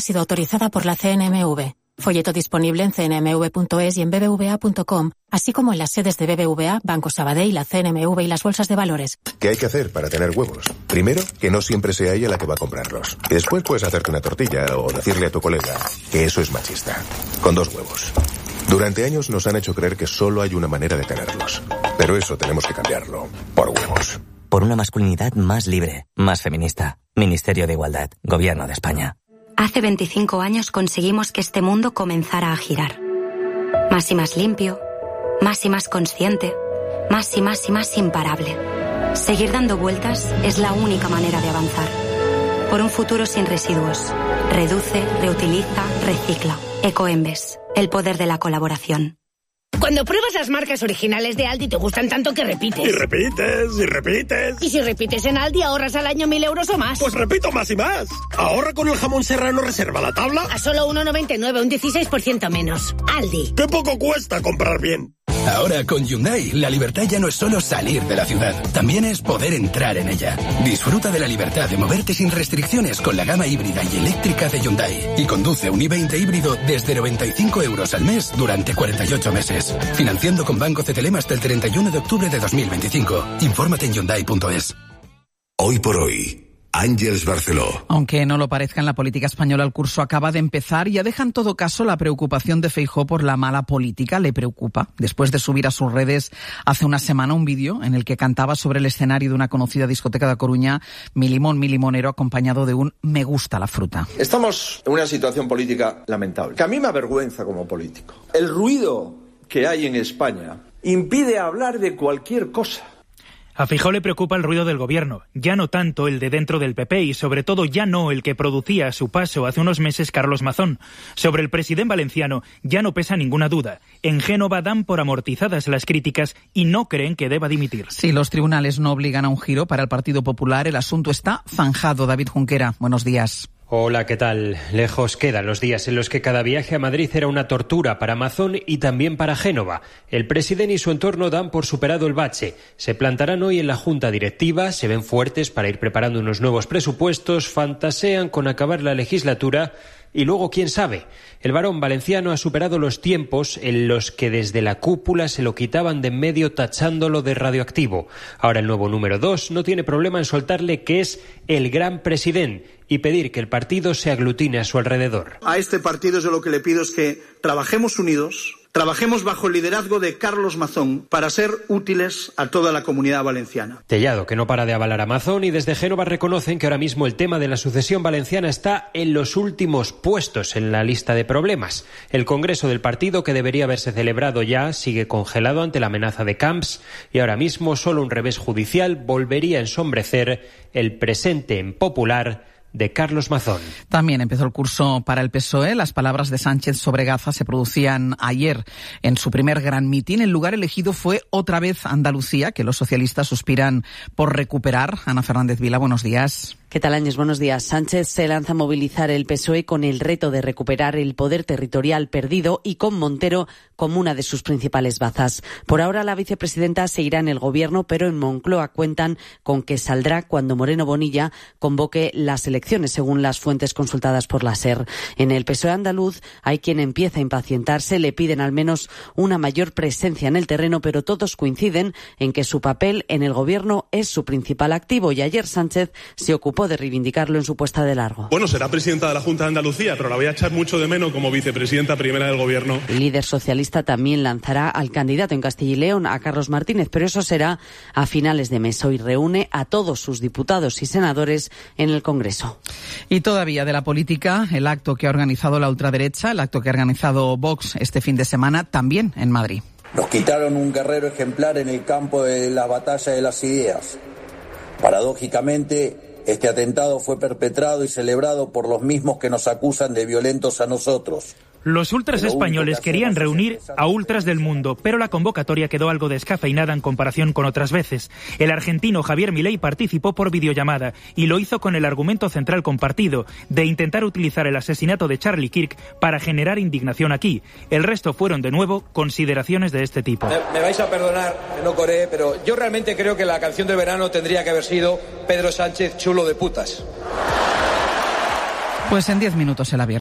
sido autorizada por la CNMV. Folleto disponible en cnmv.es y en bbva.com, así como en las sedes de BBVA, Banco Sabadell, la CNMV y las bolsas de valores. ¿Qué hay que hacer para tener huevos? Primero, que no siempre sea ella la que va a comprarlos. Y después puedes hacerte una tortilla o decirle a tu colega que eso es machista. Con 2 huevos. Durante años nos han hecho creer que solo hay una manera de tenerlos. Pero eso tenemos que cambiarlo. Por huevos. Por una masculinidad más libre, más feminista. Ministerio de Igualdad. Gobierno de España. Hace 25 años conseguimos que este mundo comenzara a girar. Más y más limpio, más y más consciente, más y más y más imparable. Seguir dando vueltas es la única manera de avanzar. Por un futuro sin residuos. Reduce, reutiliza, recicla. Ecoembes, el poder de la colaboración. Cuando pruebas las marcas originales de Aldi te gustan tanto que repites. Y repites, y repites. Y si repites en Aldi ahorras al año 1.000 euros o más. Pues repito más y más. Ahorra con el jamón serrano reserva la tabla. A solo 1,99, un 16% menos. Aldi. ¡Qué poco cuesta comprar bien! Ahora con Hyundai, la libertad ya no es solo salir de la ciudad, también es poder entrar en ella. Disfruta de la libertad de moverte sin restricciones con la gama híbrida y eléctrica de Hyundai. Y conduce un i20 híbrido desde 95 euros al mes durante 48 meses. Financiando con Banco CTLM hasta el 31 de octubre de 2025. Infórmate en Hyundai.es. Hoy por hoy. Ángeles Barceló. Aunque no lo parezca, en la política española el curso acaba de empezar y ya deja en todo caso la preocupación de Feijóo por la mala política. Le preocupa, después de subir a sus redes hace una semana un vídeo en el que cantaba sobre el escenario de una conocida discoteca de Coruña, Mi limón, mi limonero, acompañado de un me gusta la fruta. Estamos en una situación política lamentable, que a mí me avergüenza como político. El ruido que hay en España impide hablar de cualquier cosa. A Feijóo le preocupa el ruido del gobierno, ya no tanto el de dentro del PP y sobre todo ya no el que producía a su paso hace unos meses Carlos Mazón. Sobre el presidente valenciano ya no pesa ninguna duda. En Génova dan por amortizadas las críticas y no creen que deba dimitir. Si los tribunales no obligan a un giro para el Partido Popular, el asunto está zanjado. David Junquera, buenos días. Hola, ¿qué tal? Lejos quedan los días en los que cada viaje a Madrid era una tortura para Mazón y también para Génova. El presidente y su entorno dan por superado el bache. Se plantarán hoy en la junta directiva, se ven fuertes para ir preparando unos nuevos presupuestos, fantasean con acabar la legislatura y luego, quién sabe. El varón valenciano ha superado los tiempos en los que desde la cúpula se lo quitaban de en medio tachándolo de radioactivo. Ahora el nuevo número 2 no tiene problema en soltarle que es el gran presidente y pedir que el partido se aglutine a su alrededor. A este partido yo lo que le pido es que trabajemos unidos, trabajemos bajo el liderazgo de Carlos Mazón para ser útiles a toda la comunidad valenciana. Tellado, que no para de avalar a Mazón, y desde Génova reconocen que ahora mismo el tema de la sucesión valenciana está en los últimos puestos en la lista de problemas. El Congreso del partido, que debería haberse celebrado ya, sigue congelado ante la amenaza de Camps y ahora mismo solo un revés judicial volvería a ensombrecer el presente en popular de Carlos Mazón. También empezó el curso para el PSOE. Las palabras de Sánchez sobre Gaza se producían ayer en su primer gran mitin. El lugar elegido fue otra vez Andalucía, que los socialistas suspiran por recuperar. Ana Fernández Vila, buenos días. ¿Qué tal, Áñez? Buenos días. Sánchez se lanza a movilizar el PSOE con el reto de recuperar el poder territorial perdido y con Montero como una de sus principales bazas. Por ahora la vicepresidenta seguirá en el gobierno, pero en Moncloa cuentan con que saldrá cuando Moreno Bonilla convoque las elecciones, según las fuentes consultadas por la SER. En el PSOE andaluz hay quien empieza a impacientarse, le piden al menos una mayor presencia en el terreno, pero todos coinciden en que su papel en el gobierno es su principal activo y ayer Sánchez se ocupó de reivindicarlo en su puesta de largo. Bueno, será presidenta de la Junta de Andalucía, pero la voy a echar mucho de menos como vicepresidenta primera del gobierno. El líder socialista también lanzará al candidato en Castilla y León, a Carlos Martínez, pero eso será a finales de mes. Hoy reúne a todos sus diputados y senadores en el Congreso. Y todavía de la política, el acto que ha organizado la ultraderecha, el acto que ha organizado Vox este fin de semana, también en Madrid. Nos quitaron un guerrero ejemplar en el campo de la batalla de las ideas. Paradójicamente, este atentado fue perpetrado y celebrado por los mismos que nos acusan de violentos a nosotros. Los ultras españoles querían reunir a ultras del mundo, pero la convocatoria quedó algo descafeinada en comparación con otras veces. El argentino Javier Milei participó por videollamada y lo hizo con el argumento central compartido de intentar utilizar el asesinato de Charlie Kirk para generar indignación aquí. El resto fueron de nuevo consideraciones de este tipo. Me vais a perdonar que no coreé, pero yo realmente creo que la canción de verano tendría que haber sido Pedro Sánchez chulo de putas. Pues en 10 minutos el abierto.